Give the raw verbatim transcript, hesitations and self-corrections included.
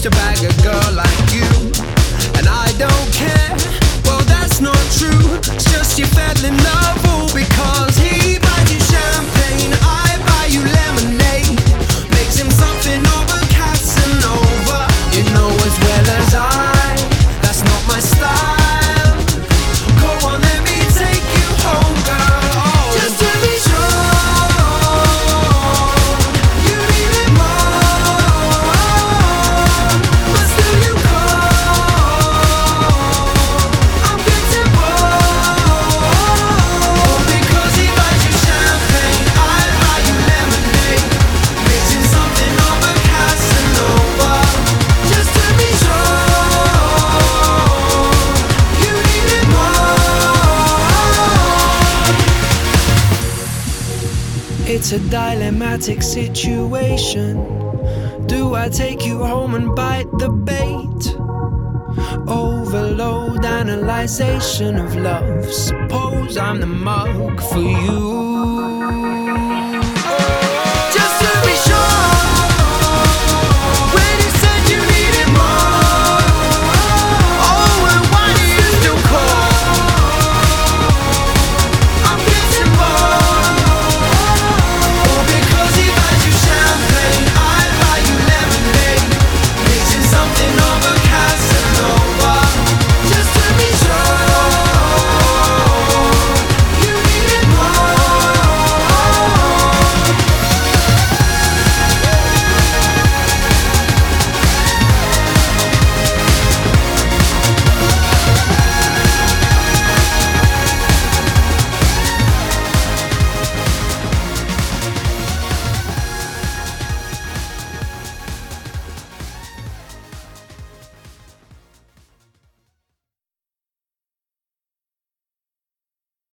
to bag a girl like you, and I don't care. Well, that's not true. It's just you fell in love all because he buys you champagne, I buy you lemonade. Makes him something of a Casanova. You know as well as I, that's not my style. Go on, let me take you home, girl. Oh, just to be sure you need it more, but still you call. I'm getting bored because he buys you champagne, I buy you lemonade. Mixing something of a Casanova. Just to be sure you need it more. It's a dilemmatic situation. Do I take you home and bite the bait? Overload, analyzation of love. Suppose I'm the mug for you.